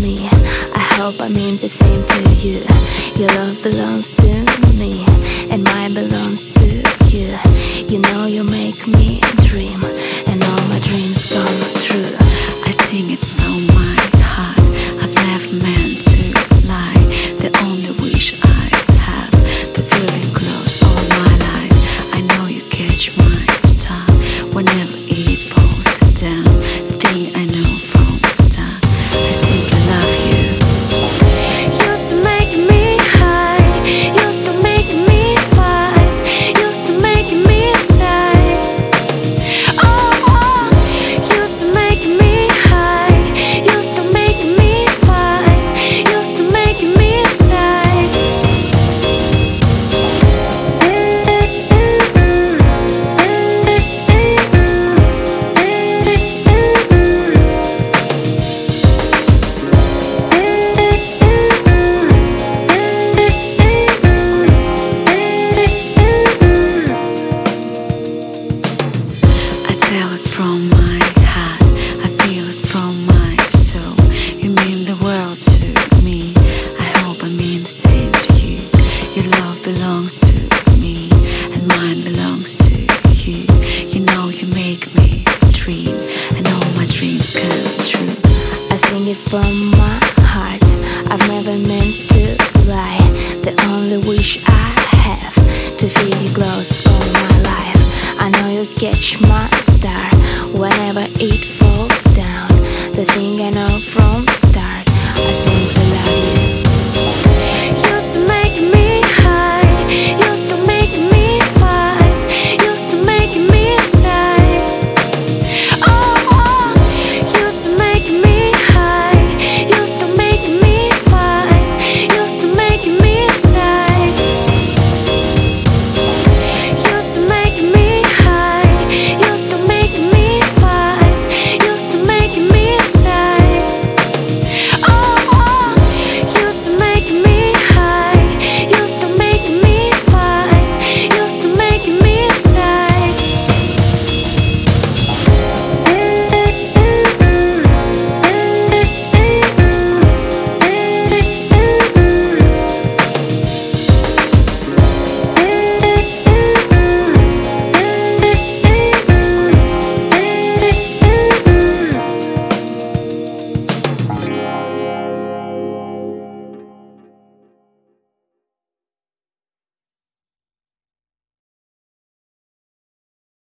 me. I hope I mean the same to you. Your love belongs to me, and mine belongs to you. You know you make me dream, and all my dreams come true. I sing it from my heart. I've never meant to lie. The only wish I have, to feel you close all my life. I know you catch my star whenever it falls down. The thing I know from the start, I simply love you. Used to make me high, used to make me fight, used to make me shy. Oh, used to make me high, used to make me fight, used to make me shy. I tell it from my heart, I feel it from my soul. You mean the world to me, I hope I mean the same to you. Your love belongs to me, and mine belongs to you. You know you make me dream, and all my dreams come true. I sing it from my heart. I've never meant to lie. The only wish I have, to feel you close all my life. I know you catch my star whenever it falls down. The thing I know from